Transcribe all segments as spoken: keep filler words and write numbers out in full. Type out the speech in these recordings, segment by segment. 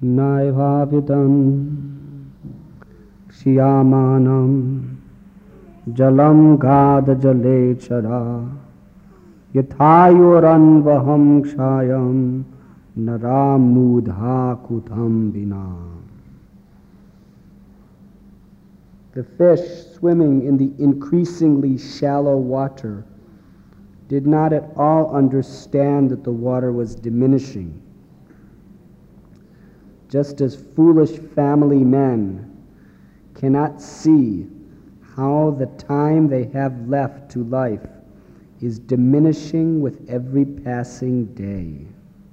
Naivavidam Kshiyamanam Jalam Gada Jale Chara Yathayuranvaham Kshayam Naram Nudha Kutam Vina. The fish swimming in the increasingly shallow water did not at all understand that the water was diminishing. Just as foolish family men cannot see how the time they have left to life is diminishing with every passing day.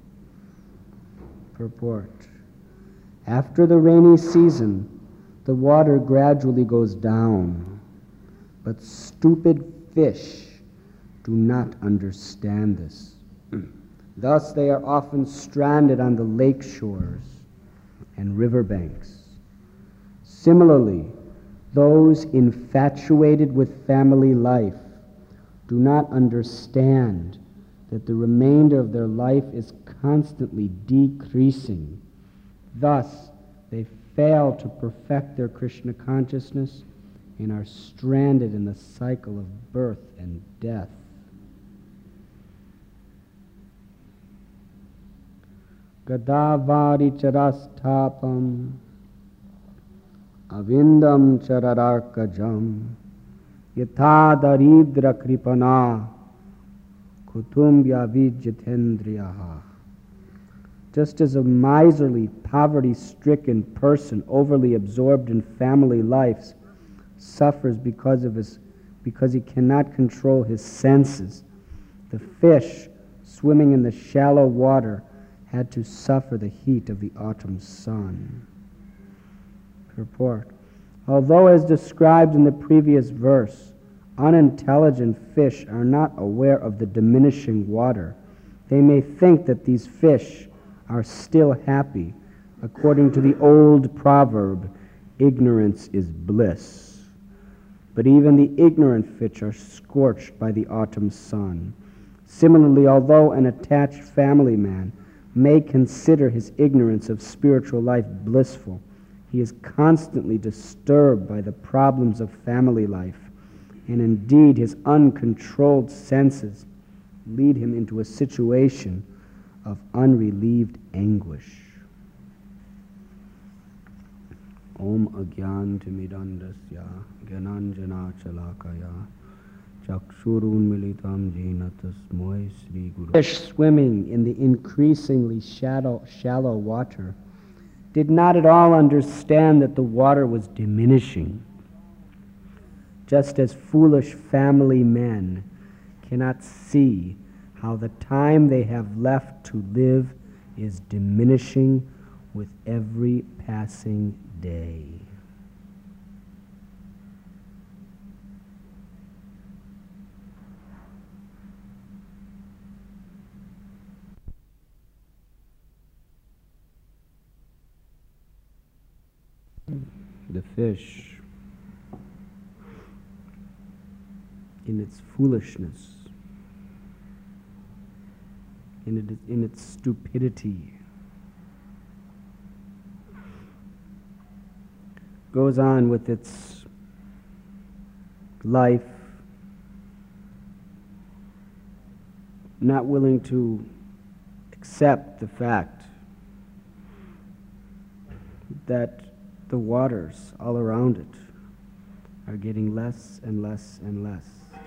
Purport. After the rainy season, the water gradually goes down, but stupid fish do not understand this. Thus they are often stranded on the lake shores and riverbanks. Similarly, those infatuated with family life do not understand that the remainder of their life is constantly decreasing. Thus, they fail to perfect their Krishna consciousness and are stranded in the cycle of birth and death. Gadavari charastapam avindam charararkajam yatha daridra kripana kutumbya vijitendriyaha. Just as a miserly, poverty-stricken person overly absorbed in family life suffers because of his, because he cannot control his senses, the fish swimming in the shallow water had to suffer the heat of the autumn sun. Purport. Although as described in the previous verse, unintelligent fish are not aware of the diminishing water, they may think that these fish are still happy, according to the old proverb, ignorance is bliss. But even the ignorant fish are scorched by the autumn sun. Similarly, although an attached family man may consider his ignorance of spiritual life blissful, he is constantly disturbed by the problems of family life, and indeed his uncontrolled senses lead him into a situation of unrelieved anguish. Om agyantimidandasya gyananjana chalakaya chakshurun militam jena tasmoi sri guru. Fish swimming in the increasingly shallow, shallow water did not at all understand that the water was diminishing. Just as foolish family men cannot see how the time they have left to live is diminishing with every passing day. The fish, in its foolishness, in, it, in its stupidity, goes on with its life, not willing to accept the fact that the waters all around it are getting less and less and less.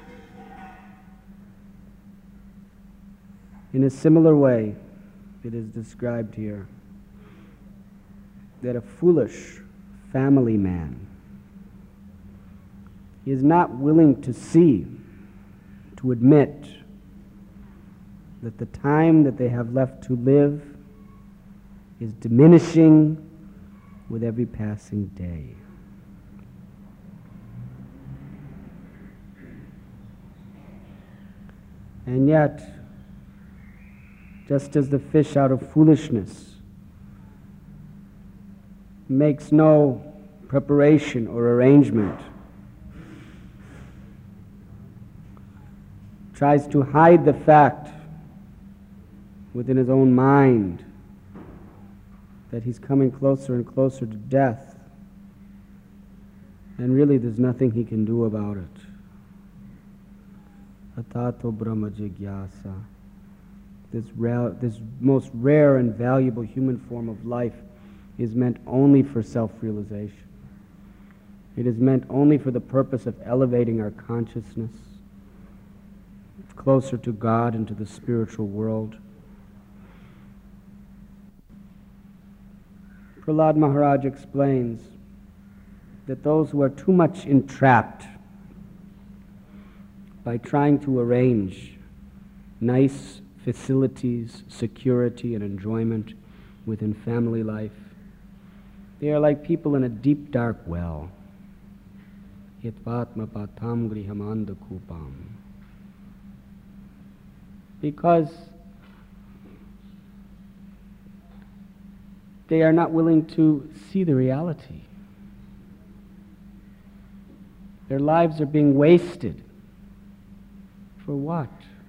In a similar way, it is described here that a foolish family man is not willing to see, to admit that the time that they have left to live is diminishing with every passing day. And yet, just as the fish out of foolishness makes no preparation or arrangement, tries to hide the fact within his own mind that he's coming closer and closer to death, and really there's nothing he can do about it. Atato Brahma Jigyasa. This, rare, this most rare and valuable human form of life is meant only for self-realization. It is meant only for the purpose of elevating our consciousness closer to God and to the spiritual world. Prahlad Maharaj explains that those who are too much entrapped by trying to arrange nice facilities, security, and enjoyment within family life, they are like people in a deep, dark well. Yatvatma patam grihamanda kupam. Because they are not willing to see the reality. Their lives are being wasted. For what?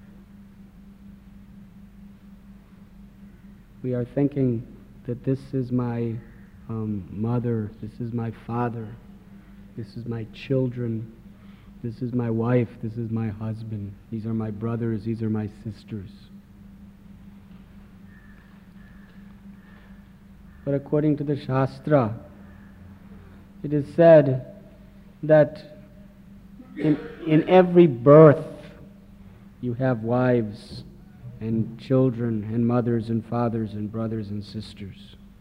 We are thinking that this is my um, mother, this is my father, this is my children, this is my wife, this is my husband, these are my brothers, these are my sisters. But according to the Shastra, it is said that in, in every birth you have wives and children and mothers and fathers and brothers and sisters.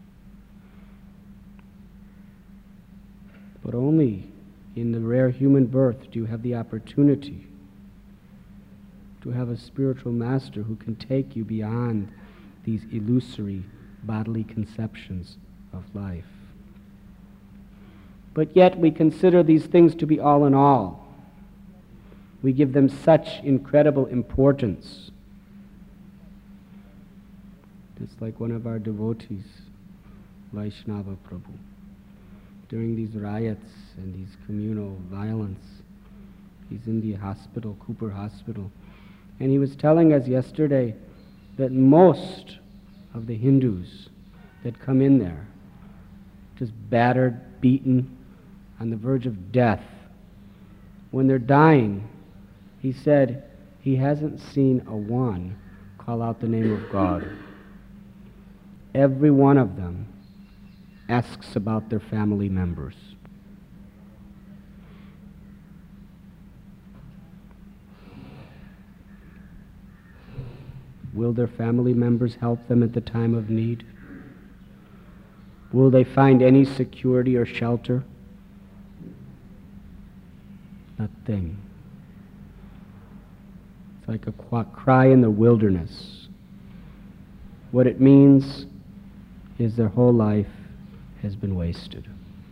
But only in the rare human birth do you have the opportunity to have a spiritual master who can take you beyond these illusory bodily conceptions of life. But yet we consider these things to be all in all. We give them such incredible importance. Just like one of our devotees, Vaishnava Prabhu, during these riots and these communal violence, he's in the hospital, Cooper Hospital, and he was telling us yesterday that most of the Hindus that come in there, just battered, beaten, on the verge of death, when they're dying, he said he hasn't seen a one call out the name of God. Every one of them asks about their family members. Will their family members help them at the time of need? Will they find any security or shelter? Nothing. It's like a cry in the wilderness. What it means is their whole life has been wasted.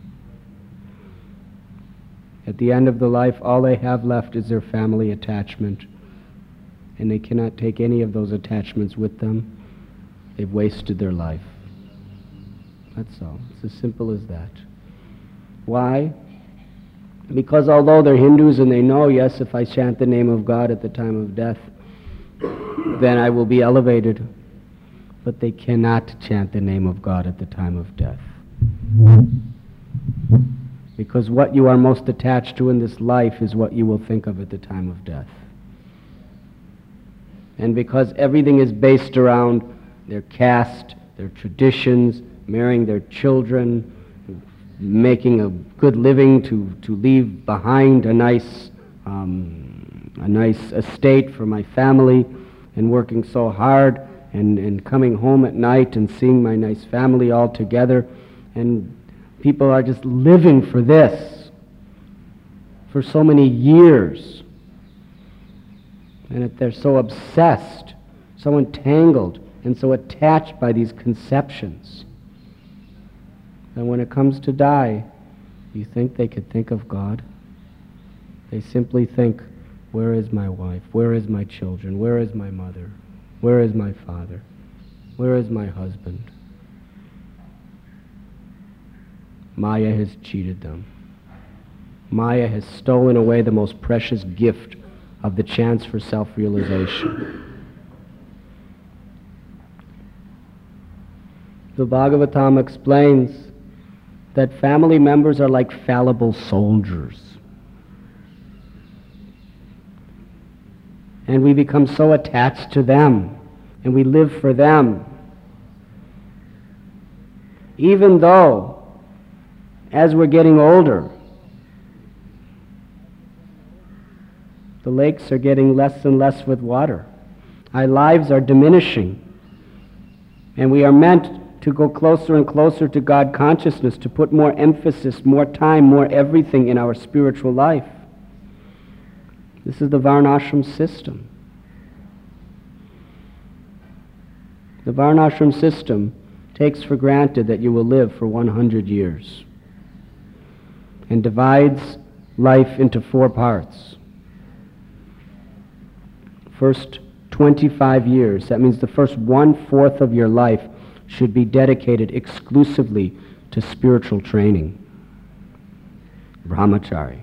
At the end of the life, all they have left is their family attachment, and they cannot take any of those attachments with them. They've wasted their life. That's all. It's as simple as that. Why? Because although they're Hindus and they know, yes, if I chant the name of God at the time of death, then I will be elevated. But they cannot chant the name of God at the time of death. Because what you are most attached to in this life is what you will think of at the time of death. And because everything is based around their caste, their traditions, marrying their children, making a good living to, to leave behind a nice, um, a nice estate for my family, and working so hard, and, and coming home at night and seeing my nice family all together, and people are just living for this for so many years. And if they're so obsessed, so entangled, and so attached by these conceptions, then when it comes to die, you think they could think of God? They simply think, where is my wife? Where is my children? Where is my mother? Where is my father? Where is my husband? Maya has cheated them. Maya has stolen away the most precious gift of the chance for self-realization. The Bhagavatam explains that family members are like fallible soldiers. And we become so attached to them, and we live for them. Even though, as we're getting older, the lakes are getting less and less with water. Our lives are diminishing. And we are meant to go closer and closer to God consciousness, to put more emphasis, more time, more everything in our spiritual life. This is the Varnashram system. The Varnashram system takes for granted that you will live for one hundred years and divides life into four parts. First twenty-five years, that means the first one-fourth of your life should be dedicated exclusively to spiritual training. Brahmachari.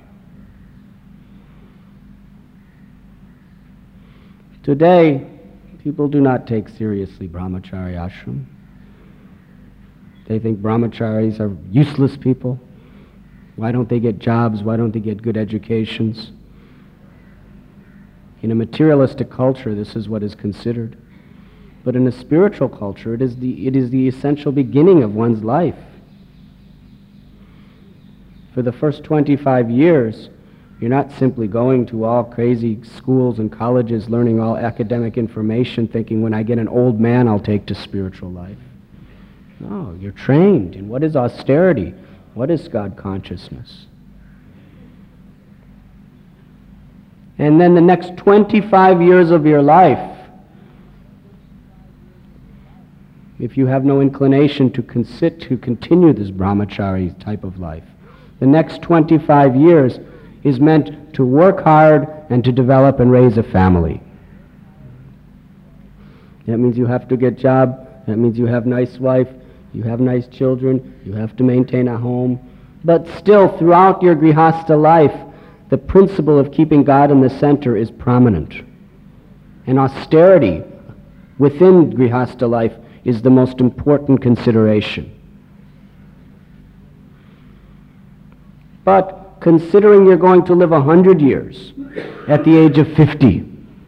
Today, people do not take seriously Brahmachari ashram. They think brahmacharis are useless people. Why don't they get jobs? Why don't they get good educations? In a materialistic culture, this is what is considered. But in a spiritual culture, it is the, it is the essential beginning of one's life. For the first twenty-five years, you're not simply going to all crazy schools and colleges, learning all academic information, thinking when I get an old man, I'll take to spiritual life. No, you're trained in what is austerity, what is God consciousness. And then the next twenty-five years of your life, if you have no inclination to, consit, to continue this brahmachari type of life, the next twenty-five years is meant to work hard and to develop and raise a family. That means you have to get a job, that means you have a nice wife, you have nice children, you have to maintain a home. But still, throughout your grihastha life, the principle of keeping God in the center is prominent. And austerity within grihastha life is the most important consideration. But considering you're going to live a hundred years at the age of fifty,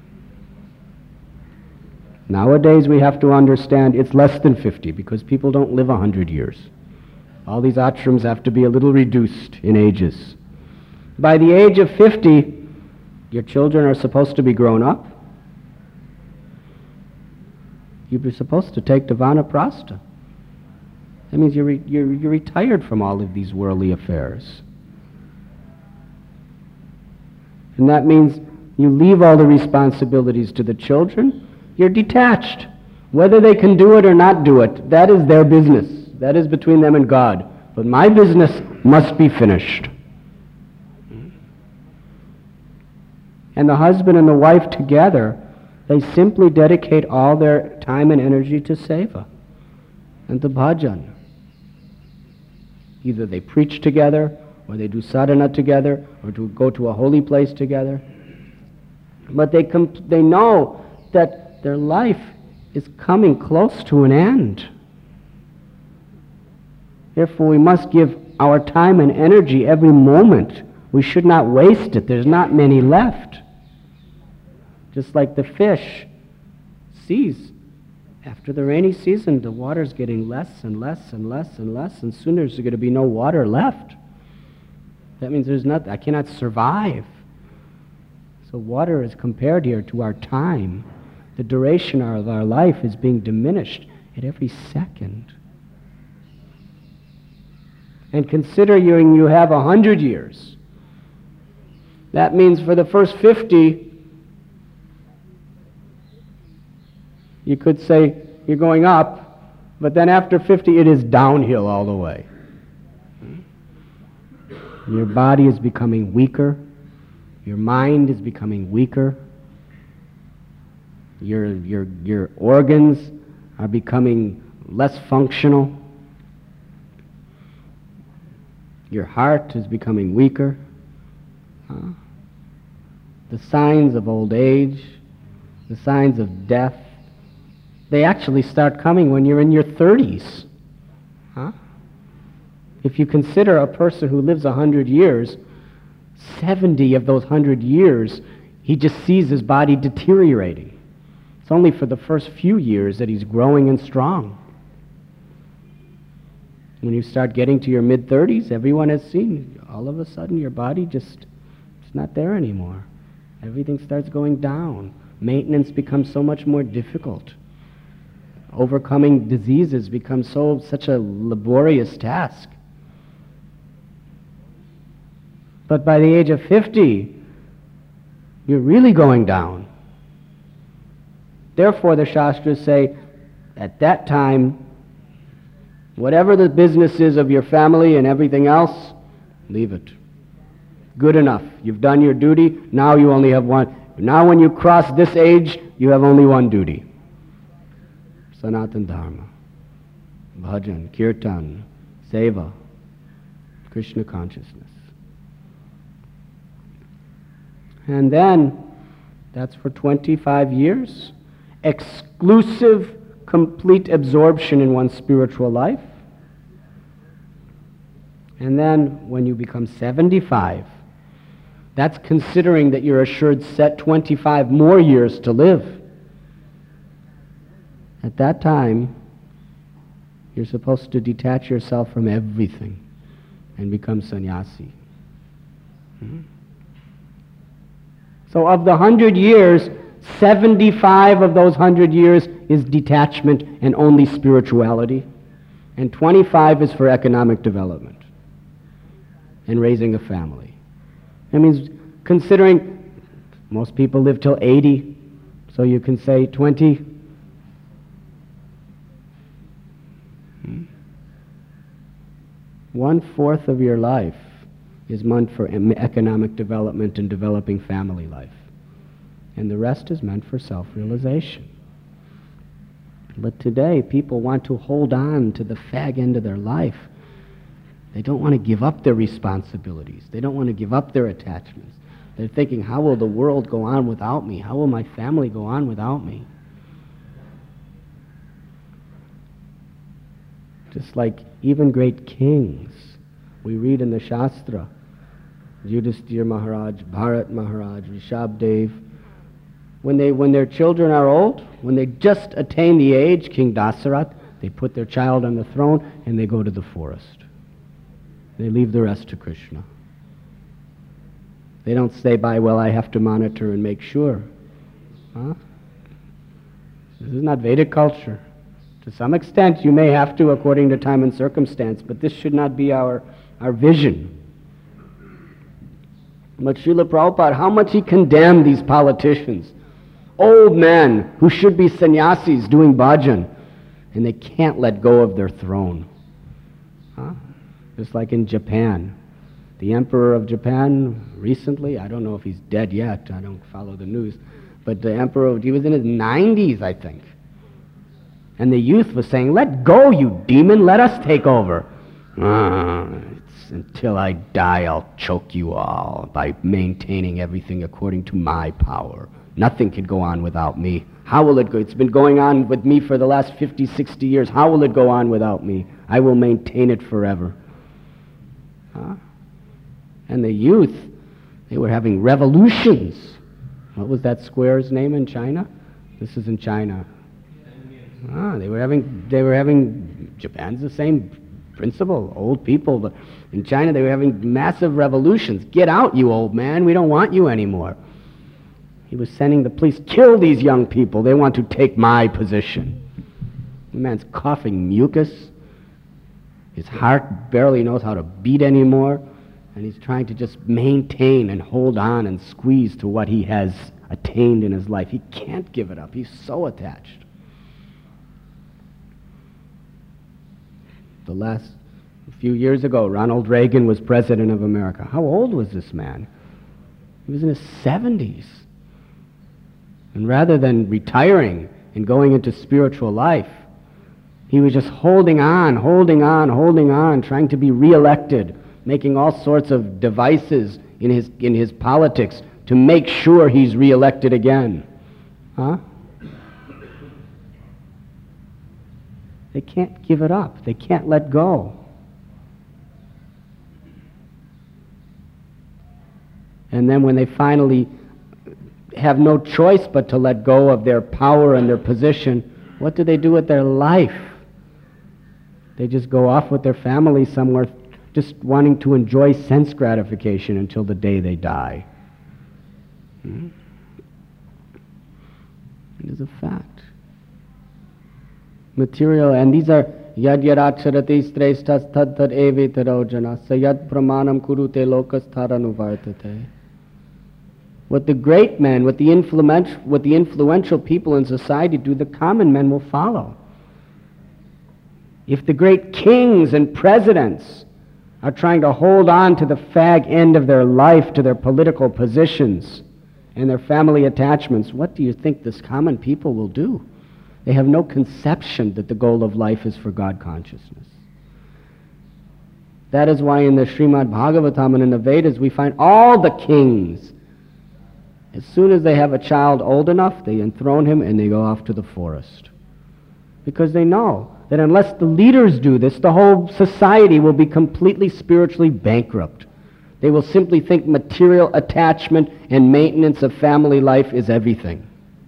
nowadays we have to understand it's less than fifty because people don't live a hundred years. All these ashrams have to be a little reduced in ages. By the age of fifty, your children are supposed to be grown up. You're supposed to take to vanaprastha. That means you're, re- you're, you're retired from all of these worldly affairs. And that means you leave all the responsibilities to the children. You're detached. Whether they can do it or not do it, that is their business. That is between them and God. But my business must be finished. And the husband and the wife together, they simply dedicate all their time and energy to seva and to bhajan. Either they preach together, or they do sadhana together, or to go to a holy place together. But they, comp- they know that their life is coming close to an end. Therefore, we must give our time and energy every moment. We should not waste it. There's not many left. Just like the fish sees, after the rainy season, the water's getting less and less and less and less, and soon there's going to be no water left. That means there's not, I cannot survive. So water is compared here to our time. The duration of our life is being diminished at every second. And considering you have a hundred years, that means for the first fifty, you could say you're going up, but then after fifty it is downhill all the way. Your body is becoming weaker, your mind is becoming weaker, your, your, your organs are becoming less functional, your heart is becoming weaker. Huh? The signs of old age, the signs of death, they actually start coming when you're in your thirties. Huh? If you consider a person who lives a hundred years, seventy of those hundred years, he just sees his body deteriorating. It's only for the first few years that he's growing and strong. When you start getting to your mid-thirties, everyone has seen, all of a sudden your body just, it's not there anymore. Everything starts going down. Maintenance becomes so much more difficult. Overcoming diseases becomes so such a laborious task. But by the age of fifty, you're really going down. Therefore, the Shastras say, at that time, whatever the business is of your family and everything else, leave it. Good enough. You've done your duty. Now you only have one. Now when you cross this age, you have only one duty. Sanatana Dharma, bhajan, kirtan, seva, Krishna consciousness. And then, that's for twenty-five years, exclusive, complete absorption in one's spiritual life. And then, when you become seventy-five, that's considering that you're assured set twenty-five more years to live. At that time, you're supposed to detach yourself from everything and become sannyasi. Mm-hmm. So of the hundred years, seventy-five of those hundred years is detachment and only spirituality, and twenty-five is for economic development and raising a family. That means, considering most people live till eighty, so you can say twenty. Hmm? One-fourth of your life is meant for economic development and developing family life. And the rest is meant for self-realization. But today, people want to hold on to the fag end of their life. They don't want to give up their responsibilities. They don't want to give up their attachments. They're thinking, how will the world go on without me? How will my family go on without me? Just like even great kings, we read in the Shastra, Yudhisthira Maharaj, Bharat Maharaj, Rishabdev, when they when their children are old, when they just attain the age, King Dasarat, they put their child on the throne and they go to the forest. They leave the rest to Krishna. They don't stay by, well, I have to monitor and make sure. Huh? This is not Vedic culture. To some extent, you may have to according to time and circumstance, but this should not be our, our vision. But Srila Prabhupada, how much he condemned these politicians, old men who should be sannyasis doing bhajan, and they can't let go of their throne. Huh? Just like in Japan. The Emperor of Japan recently, I don't know if he's dead yet, I don't follow the news, but the Emperor, he was in his nineties, I think. And the youth was saying, let go, you demon, let us take over. Uh, it's, until I die, I'll choke you all by maintaining everything according to my power. Nothing can go on without me. How will it go? It's been going on with me for the last fifty, sixty years. How will it go on without me? I will maintain it forever. Huh? And the youth, they were having revolutions. What was that square's name in China? This is in China. Ah, they were having, they were having, Japan's the same principle, old people, but in China they were having massive revolutions. Get out, you old man, we don't want you anymore. He was sending the police, kill these young people, they want to take my position. The man's coughing mucus. His heart barely knows how to beat anymore, and he's trying to just maintain and hold on and squeeze to what he has attained in his life. He can't give it up. He's so attached. The last few years ago, Ronald Reagan was president of America. How old was this man? He was in his seventies. And rather than retiring and going into spiritual life, he was just holding on, holding on, holding on, trying to be reelected, making all sorts of devices in his, in his politics to make sure he's reelected again. Huh? They can't give it up. They can't let go. And then when they finally have no choice but to let go of their power and their position, what do they do with their life? They just go off with their family somewhere, just wanting to enjoy sense gratification until the day they die. Hmm? It is a fact. Material, and these are yad yaracharati shreshtas tad tad evitaro jana sayad pramanam kurute lokastharanuvardate. What the great men, what the influential, what the influential people in society do, the common men will follow. If the great kings and presidents are trying to hold on to the fag end of their life, to their political positions and their family attachments, what do you think this common people will do? They have no conception that the goal of life is for God consciousness. That is why in the Srimad Bhagavatam and in the Vedas we find all the kings, as soon as they have a child old enough, they enthrone him and they go off to the forest. Because they know that unless the leaders do this, the whole society will be completely spiritually bankrupt. They will simply think material attachment and maintenance of family life is everything.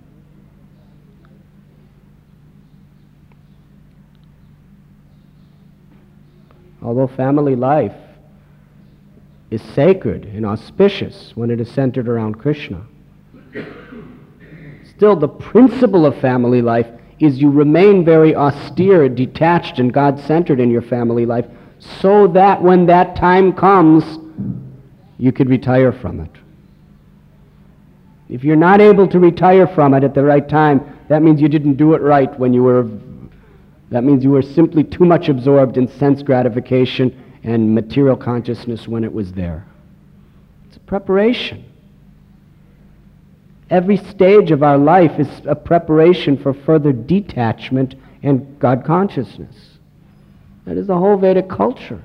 Although family life is sacred and auspicious when it is centered around Krishna, still the principle of family life is you remain very austere, detached, and God-centered in your family life so that when that time comes, you could retire from it. If you're not able to retire from it at the right time, that means you didn't do it right when you were, that means you were simply too much absorbed in sense gratification and material consciousness when it was there. It's a preparation. Every stage of our life is a preparation for further detachment and God consciousness. That is the whole Vedic culture.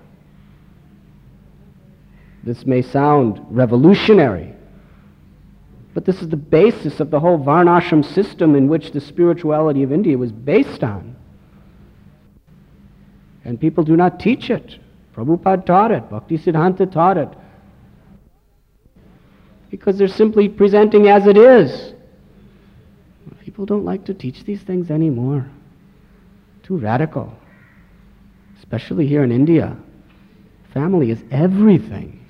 This may sound revolutionary, but this is the basis of the whole Varnashram system in which the spirituality of India was based on. And people do not teach it. Prabhupada taught it. Bhaktisiddhanta taught it. Because they're simply presenting as it is. People don't like to teach these things anymore. Too radical. Especially here in India. Family is everything.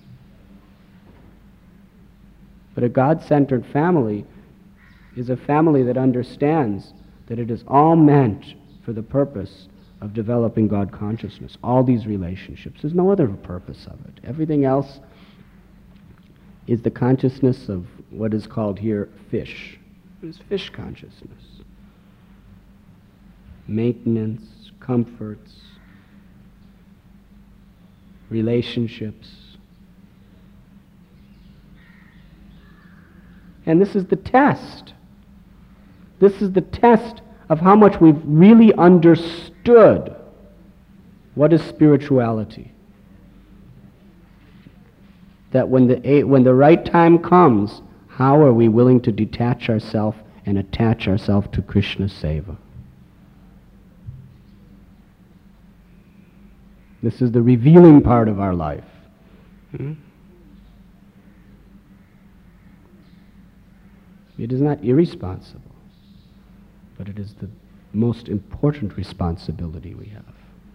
But a God-centered family is a family that understands that it is all meant for the purpose of developing God consciousness. All these relationships. There's no other purpose of it. Everything else is the consciousness of what is called here fish. It is fish consciousness. Maintenance, comforts, relationships. And this is the test. This is the test of how much we've really understood what is spirituality. That when the, when the right time comes, how are we willing to detach ourselves and attach ourselves to Krishna's seva? This is the revealing part of our life. Hmm? It is not irresponsible, but it is the most important responsibility we have.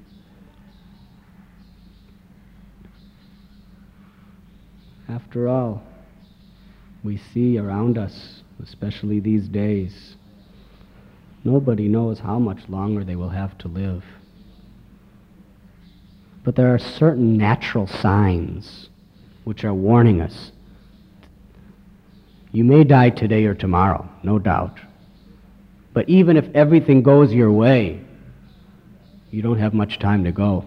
After all, we see around us, especially these days, nobody knows how much longer they will have to live. But there are certain natural signs which are warning us. You may die today or tomorrow, no doubt. But even if everything goes your way, you don't have much time to go.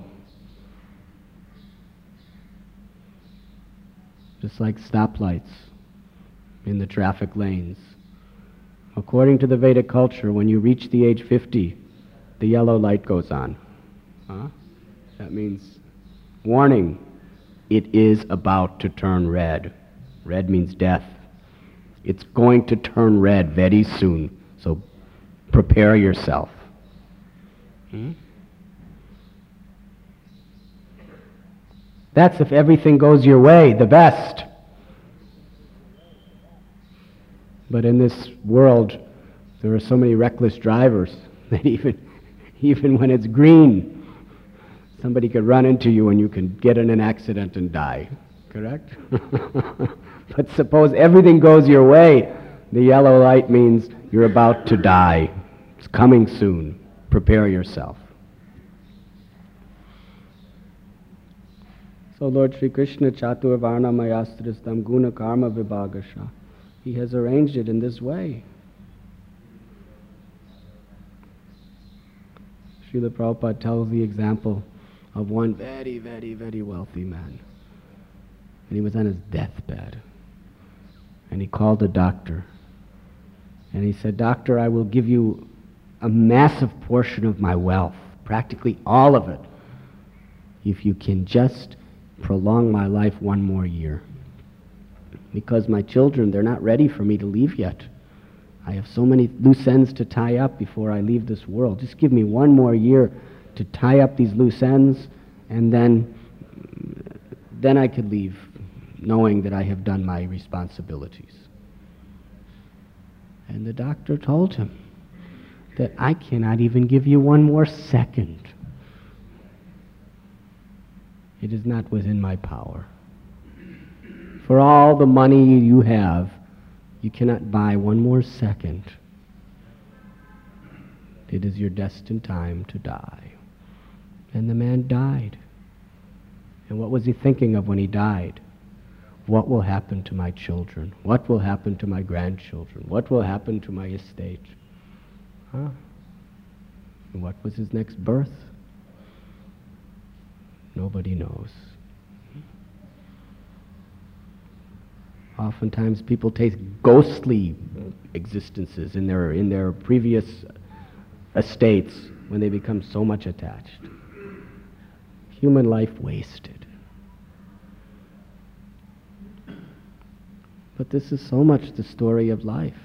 Just like stoplights in the traffic lanes. According to the Vedic culture, when you reach the age fifty, the yellow light goes on. Huh? That means, warning, it is about to turn red. Red means death. It's going to turn red very soon, so prepare yourself. Hmm? That's if everything goes your way, the best. But in this world, there are so many reckless drivers that even, even when it's green, somebody could run into you and you can get in an accident and die. Correct? But suppose everything goes your way, the yellow light means you're about to die. It's coming soon. Prepare yourself. So Lord Sri Krishna Chatur Varna Mayastristam Guna Karma Vibhagasha, He has arranged it in this way. Srila Prabhupada tells the example of one very, very, very wealthy man. And he was on his deathbed. And he called a doctor. And he said, "Doctor, I will give you a massive portion of my wealth, practically all of it, if you can just prolong my life one more year. Because my children, they're not ready for me to leave yet. I have so many loose ends to tie up before I leave this world. Just give me one more year to tie up these loose ends, and then, then I could leave, knowing that I have done my responsibilities." And the doctor told him that I cannot even give you one more second. It is not within my power. For all the money you have, you cannot buy one more second. It is your destined time to die. And the man died. And what was he thinking of when he died? What will happen to my children? What will happen to my grandchildren? What will happen to my estate? Huh? And what was his next birth? Nobody knows. Oftentimes people take ghostly existences in their, in their previous estates when they become so much attached. Human life wasted. But this is so much the story of life.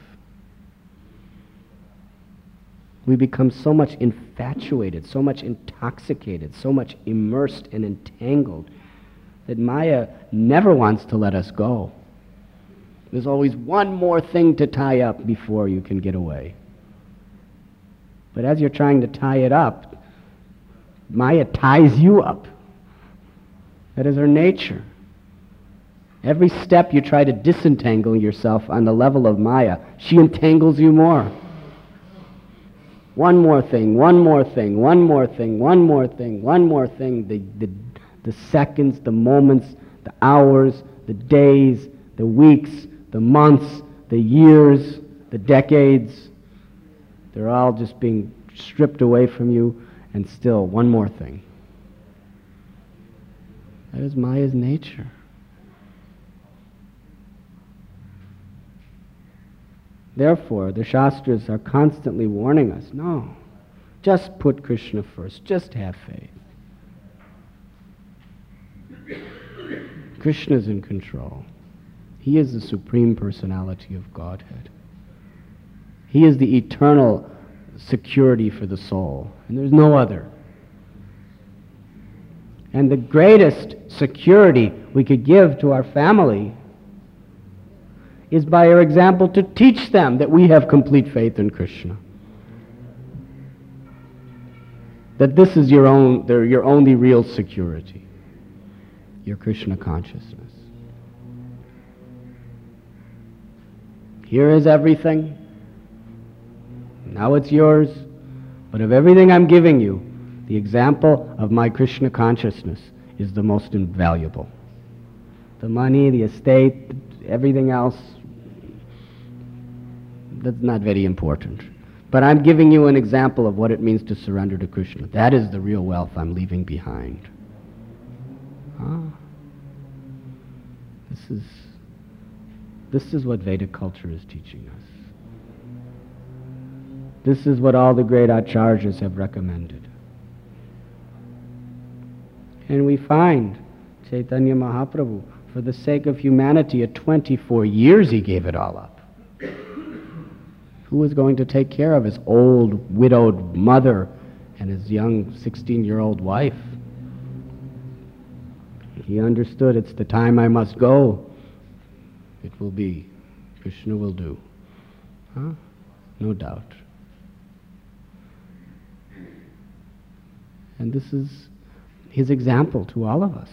We become so much infatuated, so much intoxicated, so much immersed and entangled that Maya never wants to let us go. There's always one more thing to tie up before you can get away. But as you're trying to tie it up, Maya ties you up. That is her nature. Every step you try to disentangle yourself on the level of Maya, she entangles you more. One more thing, one more thing, one more thing, one more thing, one more thing. The, the, the seconds, the moments, the hours, the days, the weeks, the months, the years, the decades, they're all just being stripped away from you, and still one more thing. That is Maya's nature. Therefore, the Shastras are constantly warning us, no, just put Krishna first, just have faith. Krishna's in control. He is the Supreme Personality of Godhead. He is the eternal security for the soul, and there's no other. And the greatest security we could give to our family is by our example to teach them that we have complete faith in Krishna. That this is your own, your only real security, your Krishna consciousness. Here is everything. Now it's yours. But of everything I'm giving you, the example of my Krishna consciousness is the most invaluable. The money, the estate, everything else, that's not very important. But I'm giving you an example of what it means to surrender to Krishna. That is the real wealth I'm leaving behind. Ah. This is, this is what Vedic culture is teaching us. This is what all the great acharyas have recommended. And we find Chaitanya Mahaprabhu, for the sake of humanity, at twenty-four years he gave it all up. Who was going to take care of his old, widowed mother and his young sixteen-year-old wife? He understood it's the time I must go. It will be. Krishna will do. Huh? No doubt. And this is his example to all of us.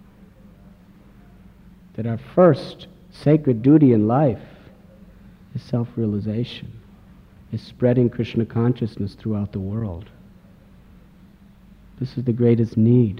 That our first sacred duty in life is self-realization, is spreading Krishna consciousness throughout the world. This is the greatest need.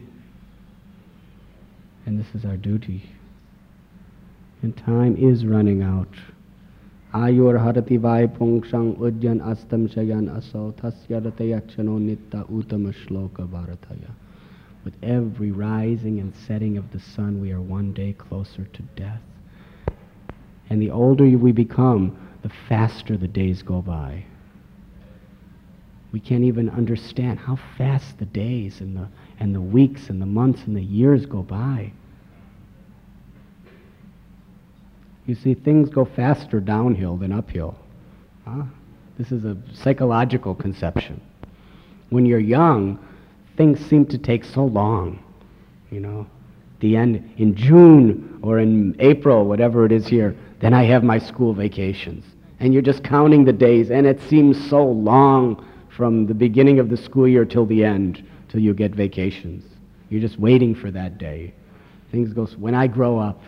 And this is our duty. And time is running out. Ayur harati vai pungshang ujjan astam shayan aso tasyarate yakshano nitta utama shloka bharataya. With every rising and setting of the sun, we are one day closer to death. And the older we become, the faster the days go by. We can't even understand how fast the days and the, and the weeks and the months and the years go by. You see, things go faster downhill than uphill. Huh? This is a psychological conception. When you're young, things seem to take so long. You know, the end, in June or in April, whatever it is here, then I have my school vacations. And you're just counting the days, and it seems so long from the beginning of the school year till the end, till you get vacations. You're just waiting for that day. Things go, when I grow up.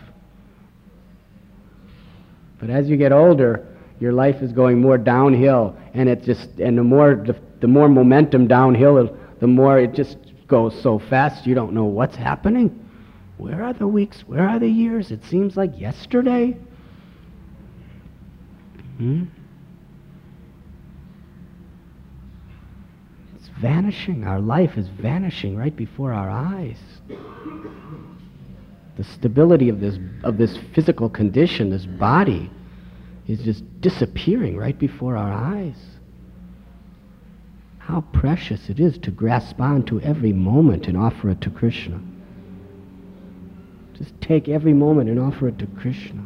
But as you get older, your life is going more downhill, and it just, and the more, the, the more momentum downhill, the more it just goes so fast, you don't know what's happening. Where are the weeks? Where are the years? It seems like yesterday. Hmm? It's vanishing. Our life is vanishing right before our eyes. The stability of this, of this physical condition, this body, is just disappearing right before our eyes. How precious it is to grasp on to every moment and offer it to Krishna. Just take every moment and offer it to Krishna.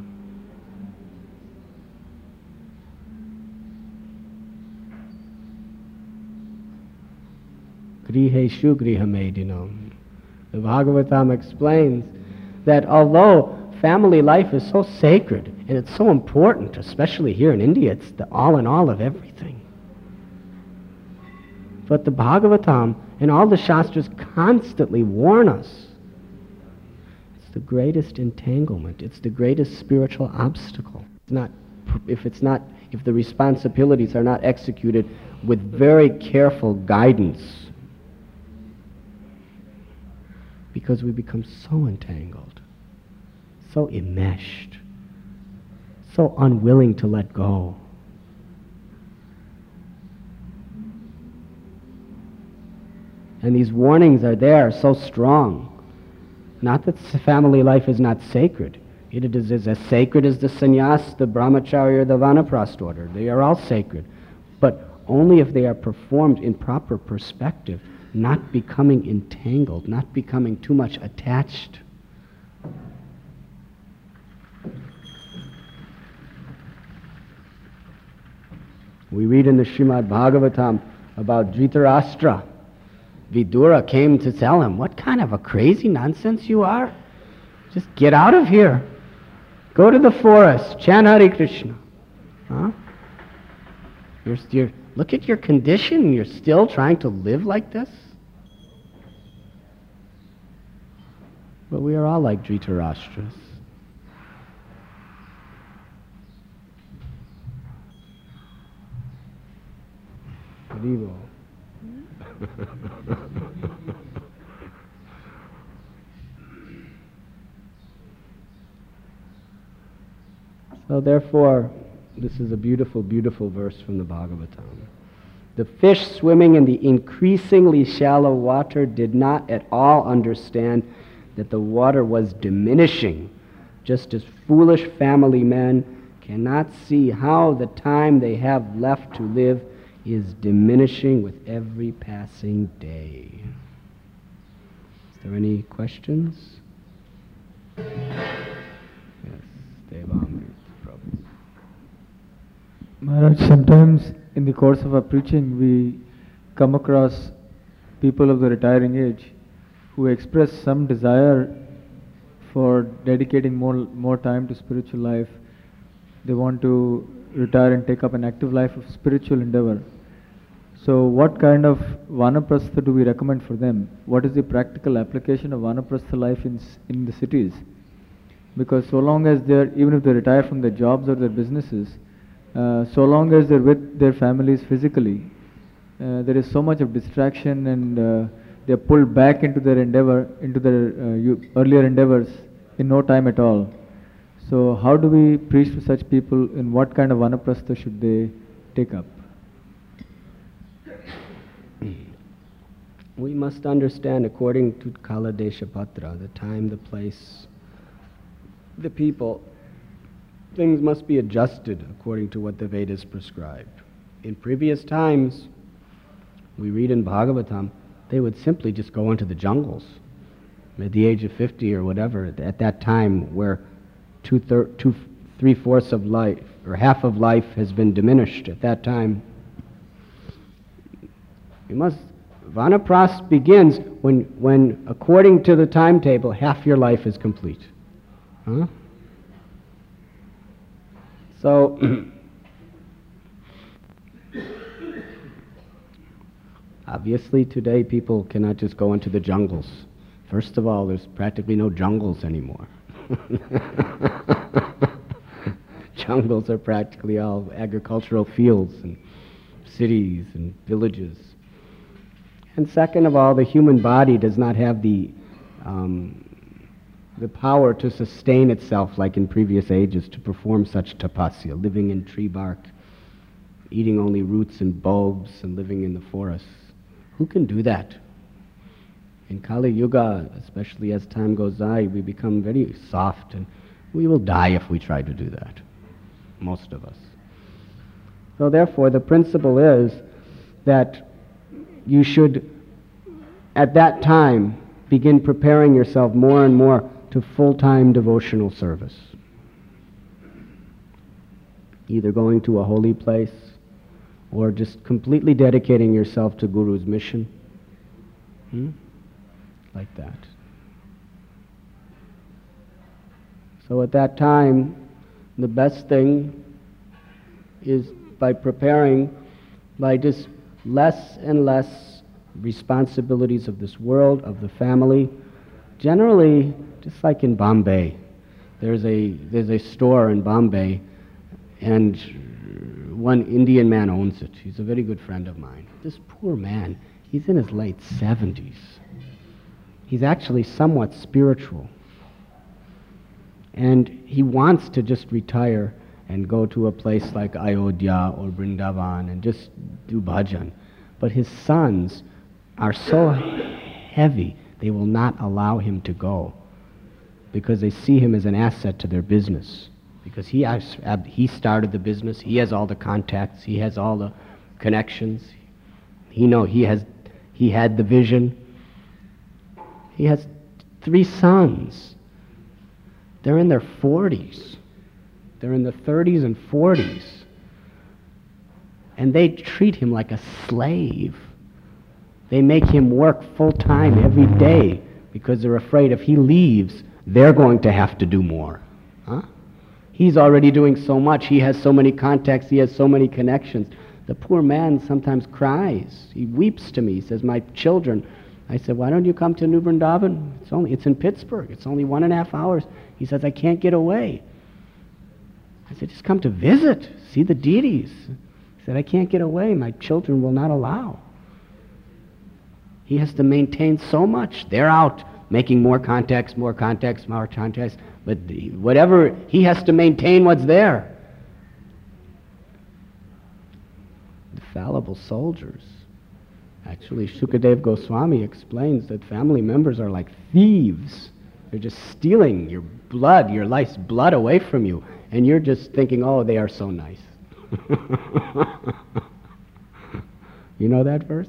Griheshu grihamedinam. The Bhagavatam explains that although family life is so sacred and it's so important, especially here in India, it's the all in all of everything. But the Bhagavatam and all the Shastras constantly warn us. It's the greatest entanglement. It's the greatest spiritual obstacle. It's not, if it's not, if the responsibilities are not executed with very careful guidance, because we become so entangled, so enmeshed, so unwilling to let go. And these warnings are there, so strong. Not that family life is not sacred. It is, is as sacred as the sannyas, the brahmacharya, or the vanaprastha order. They are all sacred. But only if they are performed in proper perspective, not becoming entangled, not becoming too much attached. We read in the Srimad Bhagavatam about Dhritarashtra. Vidura came to tell him, what kind of a crazy nonsense you are? Just get out of here. Go to the forest, chant Hare Krishna. Huh? You're, you're, look at your condition, you're still trying to live like this? But we are all like Dhritarashtra's. Haribo. So therefore, this is a beautiful, beautiful verse from the Bhagavatam. The fish swimming in the increasingly shallow water did not at all understand that the water was diminishing, just as foolish family men cannot see how the time they have left to live is diminishing with every passing day. Is there any questions? Yes, Devamrit Prabhu. Maharaj, sometimes in the course of our preaching we come across people of the retiring age who express some desire for dedicating more more time to spiritual life. They want to retire and take up an active life of spiritual endeavor. So what kind of vanaprastha do we recommend for them? What is the practical application of vanaprastha life in, s- in the cities? Because so long as they're, even if they retire from their jobs or their businesses, uh, so long as they're with their families physically, uh, there is so much of distraction and uh, they're pulled back into their endeavor, into their uh, u- earlier endeavors in no time at all. So how do we preach to such people, and what kind of vanaprastha should they take up? We must understand, according to Kala Deshapatra, the time, the place, the people, things must be adjusted according to what the Vedas prescribed. In previous times, we read in Bhagavatam, they would simply just go into the jungles at the age of fifty or whatever, at that time where two, thir- two three-fourths of life, or half of life has been diminished at that time. You must, Vanaprastha begins when, when, according to the timetable, half your life is complete. Huh? So, obviously today people cannot just go into the jungles. First of all, there's practically no jungles anymore. Jungles are practically all agricultural fields and cities and villages. And second of all, the human body does not have the um, the power to sustain itself like in previous ages, to perform such tapasya, living in tree bark, eating only roots and bulbs, and living in the forests. Who can do that? In Kali Yuga, especially as time goes by, we become very soft, and we will die if we try to do that, most of us. So therefore, the principle is that you should, at that time, begin preparing yourself more and more to full-time devotional service. Either going to a holy place or just completely dedicating yourself to Guru's mission. Hmm? Like that. So at that time, the best thing is by preparing, by just less and less responsibilities of this world, of the family. Generally, just like in Bombay, there's a there's a store in Bombay, and one Indian man owns it. He's a very good friend of mine. This poor man, he's in his late seventies. He's actually somewhat spiritual. And he wants to just retire and go to a place like Ayodhya or Vrindavan and just do bhajan. But his sons are so heavy, they will not allow him to go because they see him as an asset to their business. Because he has, he started the business, he has all the contacts, he has all the connections. He know he has he had the vision. He has three sons. They're in their forties. They're in their thirties and forties. And they treat him like a slave. They make him work full time every day because they're afraid if he leaves, they're going to have to do more. Huh? He's already doing so much. He has so many contacts. He has so many connections. The poor man sometimes cries. He weeps to me. He says, my children. I said, why don't you come to New Vrindavan? It's only, it's in Pittsburgh. It's only one and a half hours. He says, I can't get away. I said, just come to visit. See the deities. He said, I can't get away. My children will not allow. He has to maintain so much. They're out making more contacts, more contacts, more contacts. But the, whatever, he has to maintain what's there. The fallible soldiers. Actually, Shukadev Goswami explains that family members are like thieves. They're just stealing your blood, your life's blood away from you. And you're just thinking, oh, they are so nice. You know that verse?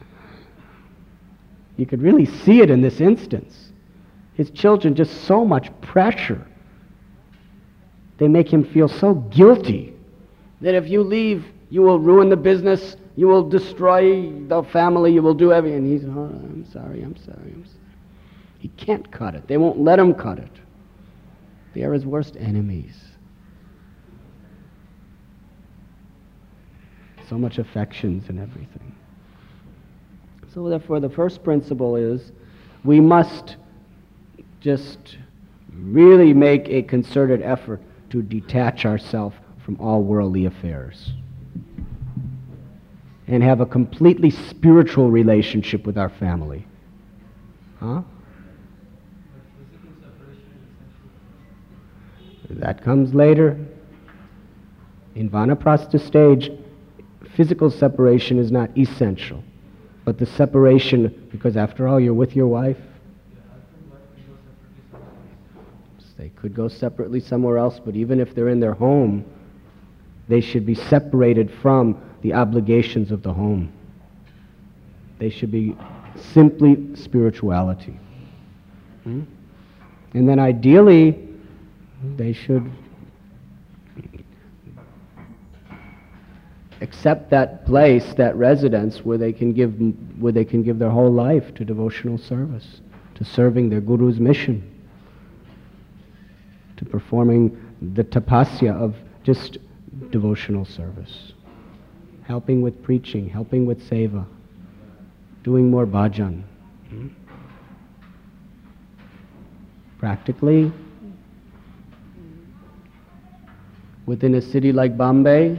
You could really see it in this instance. His children, just so much pressure. They make him feel so guilty that if you leave, you will ruin the business, you will destroy the family, you will do everything. And he's, oh, I'm sorry, I'm sorry, I'm sorry. He can't cut it. They won't let him cut it. They are his worst enemies. So much affections and everything. So therefore the first principle is we must just really make a concerted effort to detach ourselves from all worldly affairs and have a completely spiritual relationship with our family. Huh? That comes later. In Vanaprastha stage, physical separation is not essential, but the separation, because after all, you're with your wife. They could go separately somewhere else, but even if they're in their home, they should be separated from the obligations of the home. They should be simply spirituality. Hmm? And then ideally, they should accept that place, that residence, where they can give, where they can give their whole life to devotional service, to serving their guru's mission, to performing the tapasya of just devotional service, helping with preaching, helping with seva, doing more bhajan. Hmm? Practically, within a city like Bombay,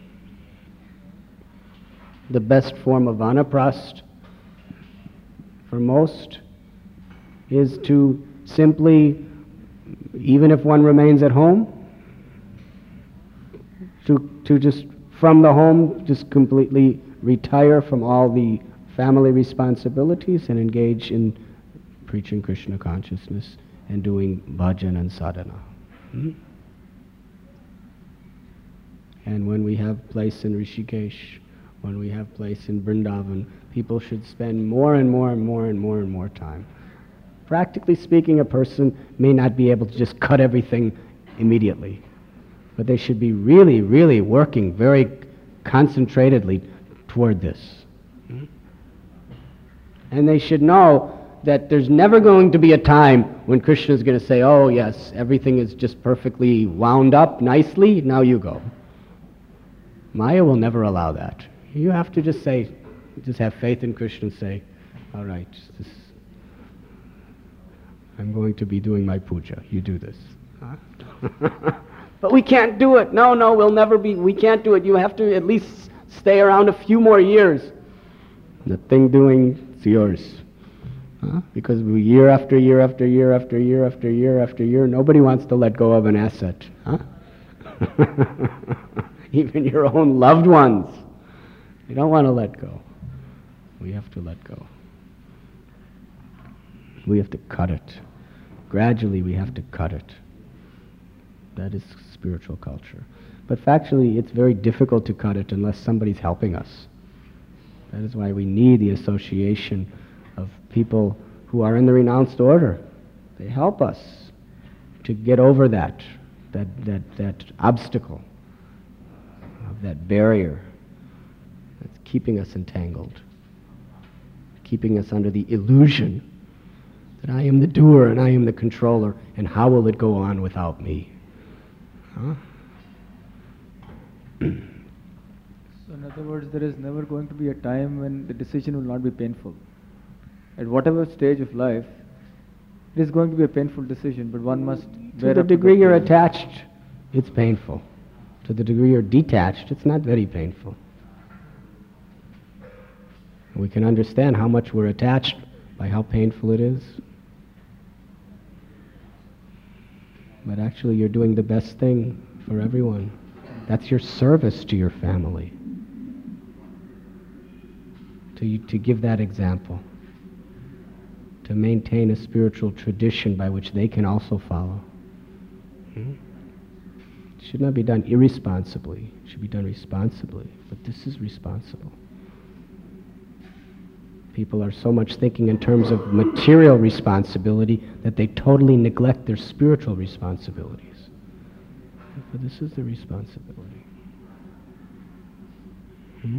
the best form of vanaprastha for most is to simply, even if one remains at home, to, to just from the home just completely retire from all the family responsibilities and engage in preaching Krishna consciousness and doing bhajan and sadhana. Hmm? And when we have place in Rishikesh, when we have place in Vrindavan, people should spend more and more and more and more and more time. Practically speaking, a person may not be able to just cut everything immediately, but they should be really, really working very concentratedly toward this. And they should know that there's never going to be a time when Krishna is going to say, oh yes, everything is just perfectly wound up nicely, now you go. Maya will never allow that. You have to just say, just have faith in Krishna and say, all right, this, I'm going to be doing my puja. You do this. Huh? But we can't do it. No, no, we'll never be, we can't do it. You have to at least stay around a few more years. The thing doing, it's yours. Huh? Because we, year after year after year after year after year after year, nobody wants to let go of an asset. Huh? Even your own loved ones. You don't want to let go. We have to let go. We have to cut it. Gradually we have to cut it. That is spiritual culture. But factually, it's very difficult to cut it unless somebody's helping us. That is why we need the association of people who are in the renounced order. They help us to get over that, that, that, that obstacle, of that barrier that's keeping us entangled, keeping us under the illusion that I am the doer and I am the controller, and how will it go on without me? Huh? So in other words, there is never going to be a time when the decision will not be painful. At whatever stage of life, it is going to be a painful decision, but one must bear To the up degree the you're pain. attached, it's painful. To the degree you're detached, it's not very painful. We can understand how much we're attached by how painful it is. But actually, you're doing the best thing for everyone. That's your service to your family. To, to give that example. To maintain a spiritual tradition by which they can also follow. Hmm? It should not be done irresponsibly. It should be done responsibly. But this is responsible. People are so much thinking in terms of material responsibility that they totally neglect their spiritual responsibilities. But this is the responsibility. Hmm?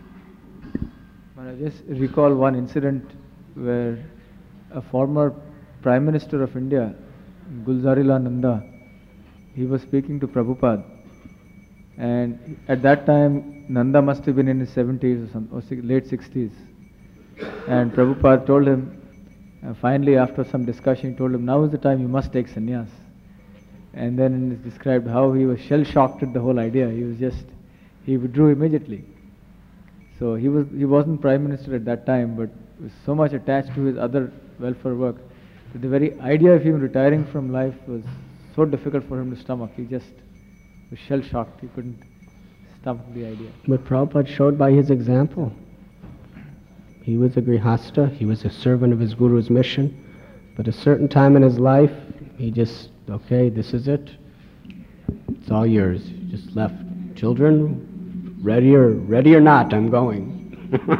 But I just recall one incident where a former Prime Minister of India, Gulzarilal Nanda, he was speaking to Prabhupada. And at that time, Nanda must have been in his seventies or, some, or late sixties. And Prabhupada told him, uh, finally after some discussion, he told him, now is the time you must take sannyas. And then it's described how he was shell-shocked at the whole idea. He was just, he withdrew immediately. So he, was, he wasn't Prime Minister at that time, but was so much attached to his other welfare work that the very idea of him retiring from life was so difficult for him to stomach. He just was shell-shocked. He couldn't stomach the idea. But Prabhupada showed by his example. He was a grihasta, he was a servant of his guru's mission, but a certain time in his life, he just, okay, this is it. It's all yours. He just left. Children, ready or, ready or not, I'm going.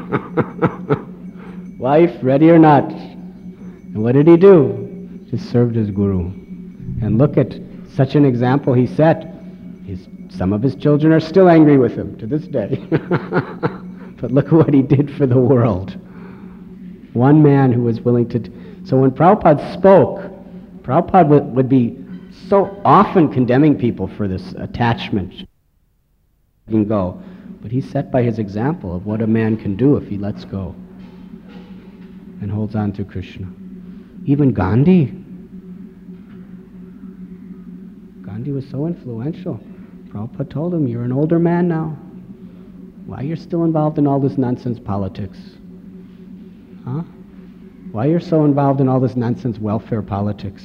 Wife, ready or not. And what did he do? Just served his guru. And look at such an example he set. His, some of his children are still angry with him to this day. But look what he did for the world. One man who was willing to... T- so when Prabhupada spoke, Prabhupada would, would be so often condemning people for this attachment. He can go. But he set by his example of what a man can do if he lets go and holds on to Krishna. Even Gandhi. Gandhi was so influential. Prabhupada told him, you're an older man now. Why you're still involved in all this nonsense politics? Huh? Why you're so involved in all this nonsense welfare politics?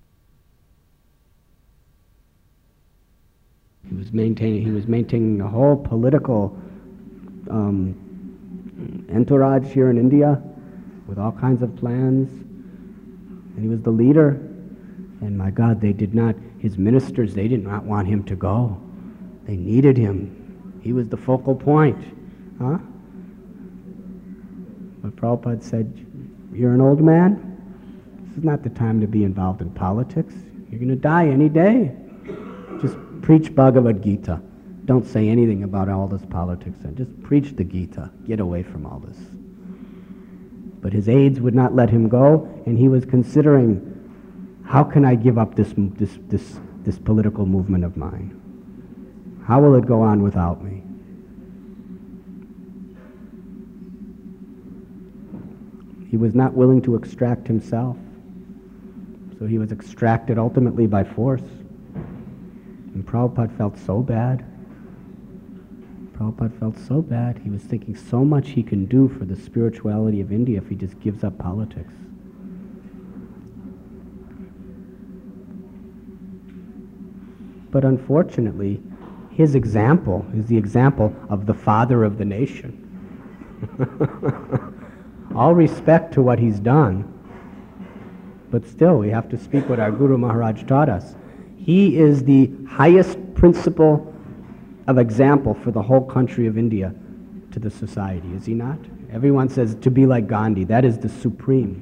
He was maintaining, he was maintaining a whole political um, entourage here in India with all kinds of plans. And he was the leader. And my God, they did not, his ministers, they did not want him to go. They needed him. He was the focal point. Huh? But Prabhupada said, you're an old man. This is not the time to be involved in politics. You're going to die any day. Just preach Bhagavad Gita. Don't say anything about all this politics. Just preach the Gita. Get away from all this. But his aides would not let him go, and he was considering, how can I give up this, this, this, this political movement of mine? How will it go on without me? He was not willing to extract himself, so he was extracted ultimately by force. And Prabhupada felt so bad. Prabhupada felt so bad. He was thinking so much he can do for the spirituality of India if he just gives up politics. But unfortunately, his example is the example of the father of the nation. All respect to what he's done, but still we have to speak what our Guru Maharaj taught us. He is the highest principle of example for the whole country of India to the society, is he not? Everyone says to be like Gandhi, that is the supreme.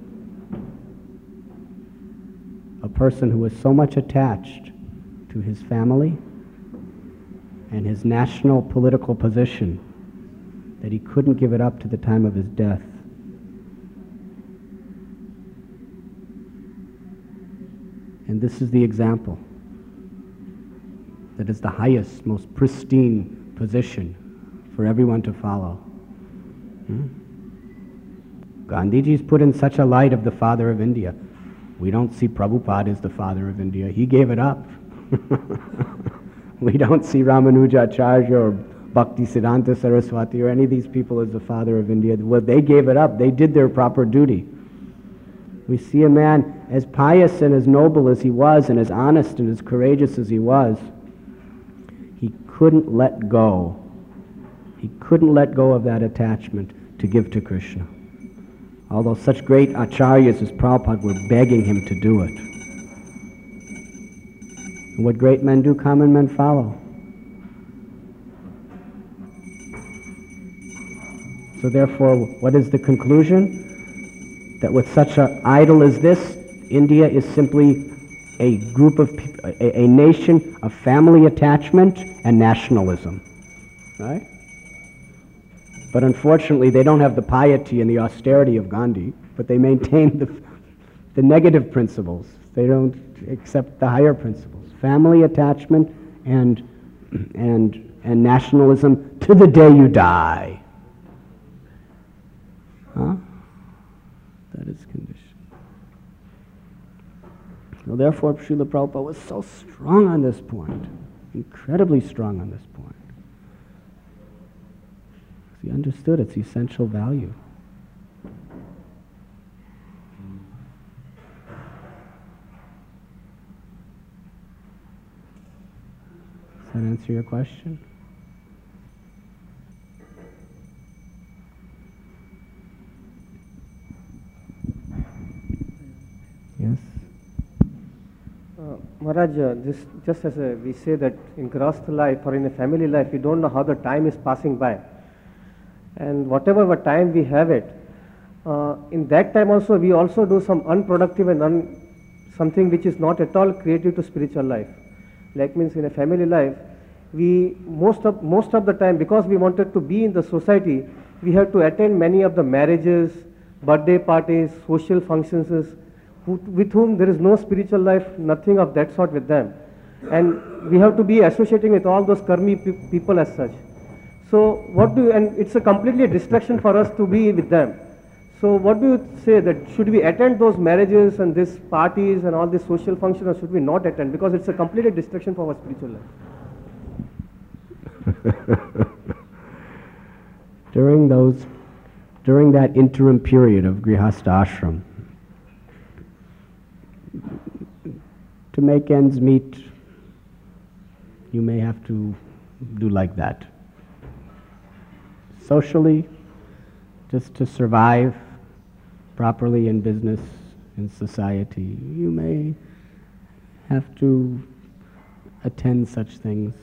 A person who is so much attached to his family and his national political position that he couldn't give it up to the time of his death. And this is the example. That is the highest, most pristine position for everyone to follow. Hmm? Gandhiji's put in such a light of the father of India. We don't see Prabhupada as the father of India. He gave it up. We don't see Ramanujacharya or Bhaktisiddhanta Saraswati or any of these people as the father of India. Well, they gave it up. They did their proper duty. We see a man as pious and as noble as he was, and as honest and as courageous as he was. He couldn't let go. He couldn't let go of that attachment to give to Krishna. Although such great acharyas as Prabhupada were begging him to do it. And what great men do, common men follow. So therefore, what is the conclusion? That with such an idol as this, India is simply a group of people, a, a nation of family attachment and nationalism, right? But unfortunately, they don't have the piety and the austerity of Gandhi, but they maintain the, the negative principles. They don't accept the higher principles. Family attachment and, and, and nationalism to the day you die. Huh? That is condition. So therefore, Srila Prabhupada was so strong on this point, incredibly strong on this point. He understood its essential value. Does that answer your question? Yes? Uh, Maharaj, uh, this, just as a, we say that in Grahastha life or in a family life, we don't know how the time is passing by. And whatever time we have it, uh, in that time also we also do some unproductive and un, something which is not at all creative to spiritual life. Like means in a family life, we most of, most of the time, because we wanted to be in the society, we have to attend many of the marriages, birthday parties, social functions, who, with whom there is no spiritual life, nothing of that sort with them. And we have to be associating with all those karmi pe people as such. So what do you, and it's a completely a distraction for us to be with them. So what do you say, that should we attend those marriages and these parties and all these social functions, or should we not attend, because it's a complete distraction for our spiritual life? During those, during that interim period of Grihastha ashram, to make ends meet, you may have to do like that. Socially, just to survive properly in business, in society, you may have to attend such things.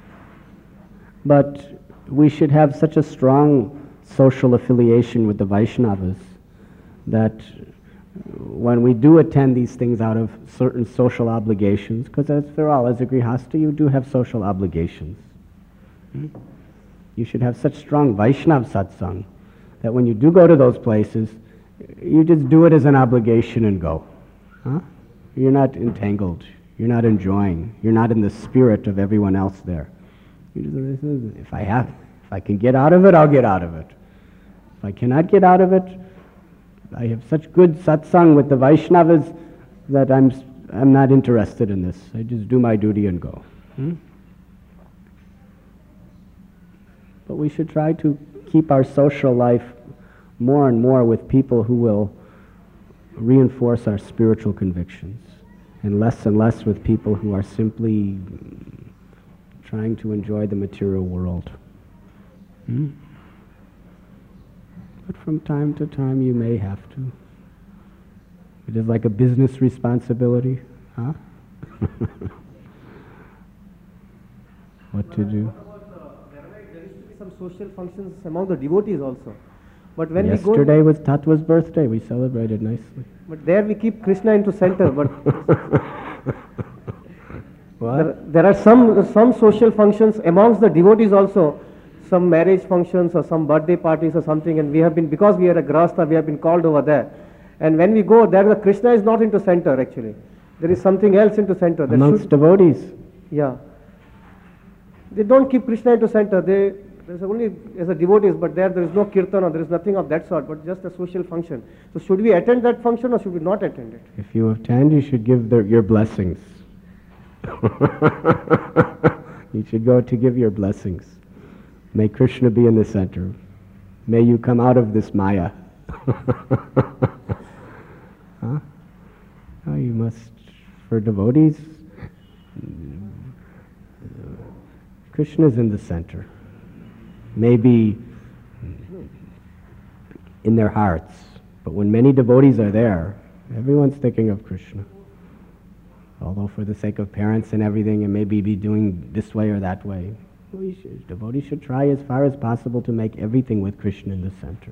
But we should have such a strong social affiliation with the Vaishnavas that when we do attend these things out of certain social obligations, because after all, as a Grihastha, you do have social obligations. Hmm? You should have such strong Vaishnav satsang that when you do go to those places, you just do it as an obligation and go. Huh? You're not entangled. You're not enjoying. You're not in the spirit of everyone else there. You just, if I have, if I can get out of it, I'll get out of it. If I cannot get out of it, I have such good satsang with the Vaishnavas that I'm, I'm not interested in this. I just do my duty and go. Hmm? But we should try to keep our social life more and more with people who will reinforce our spiritual convictions, and less and less with people who are simply trying to enjoy the material world. Hmm? But from time to time you may have to. It is like a business responsibility, huh? What to do? There used to be some social functions among the devotees also. But when Yesterday we go, was Tattva's birthday. We celebrated nicely. But there we keep Krishna into center. But what? There, there are some some social functions amongst the devotees also. Some marriage functions or some birthday parties or something, and we have been, because we are a Grahastha, we have been called over there. And when we go there, the Krishna is not into center actually. There is something else into center. That Amongst should, devotees. Yeah. They don't keep Krishna into center. They there's only as a devotees, but there there is no kirtan or there is nothing of that sort, but just a social function. So should we attend that function or should we not attend it? If you attend, you should give the, your blessings. You should go to give your blessings. May Krishna be in the center. May you come out of this Maya. Huh? Oh, you must, for devotees, Krishna is in the center. Maybe in their hearts, but when many devotees are there, everyone's thinking of Krishna. Although for the sake of parents and everything, and maybe be doing this way or that way. We should, devotees should try as far as possible to make everything with Krishna in the center.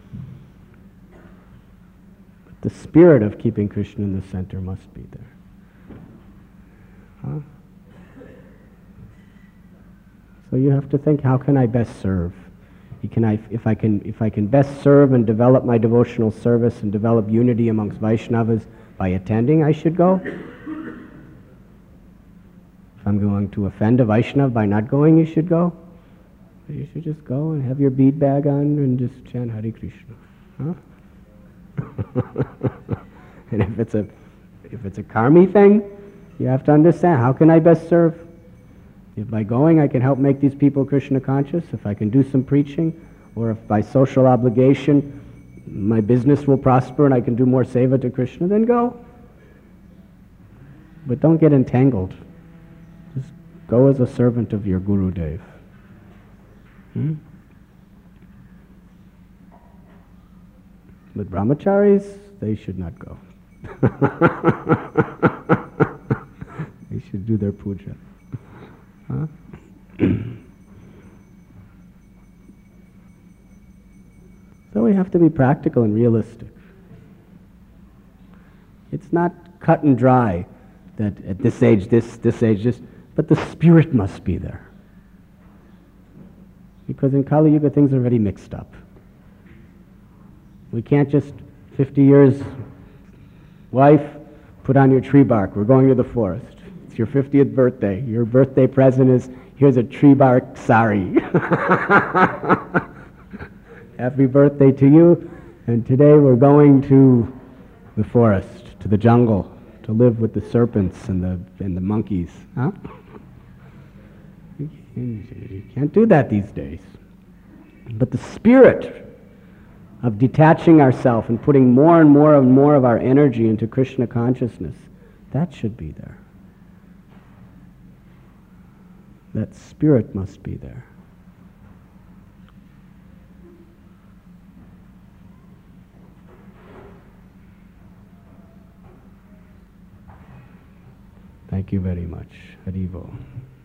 But the spirit of keeping Krishna in the center must be there. Huh? So you have to think, how can I best serve? Can I, if I can, if I can best serve and develop my devotional service and develop unity amongst Vaishnavas, by attending I should go? If I'm going to offend a Vaishnav by not going, you should go? You should just go and have your bead bag on and just chant Hare Krishna. Huh? And if it's a if it's a karmi thing, you have to understand, how can I best serve? If by going I can help make these people Krishna conscious, if I can do some preaching, or if by social obligation my business will prosper and I can do more seva to Krishna, then go. But don't get entangled. Just go as a servant of your Guru Dev. Hmm? But brahmacharis, they should not go. They should do their puja. Huh? So we have to be practical and realistic. It's not cut and dry that at this age, this, this age, this, but the spirit must be there. Because in Kali Yuga things are already mixed up. We can't just, fifty years, wife, put on your tree bark, we're going to the forest. It's your fiftieth birthday. Your birthday present is, here's a tree bark sari. Happy birthday to you, and today we're going to the forest, to the jungle, to live with the serpents and the, and the monkeys. Huh? You can't do that these days. But the spirit of detaching ourselves and putting more and more and more of our energy into Krishna consciousness, that should be there. That spirit must be there. Thank you very much. Haribo.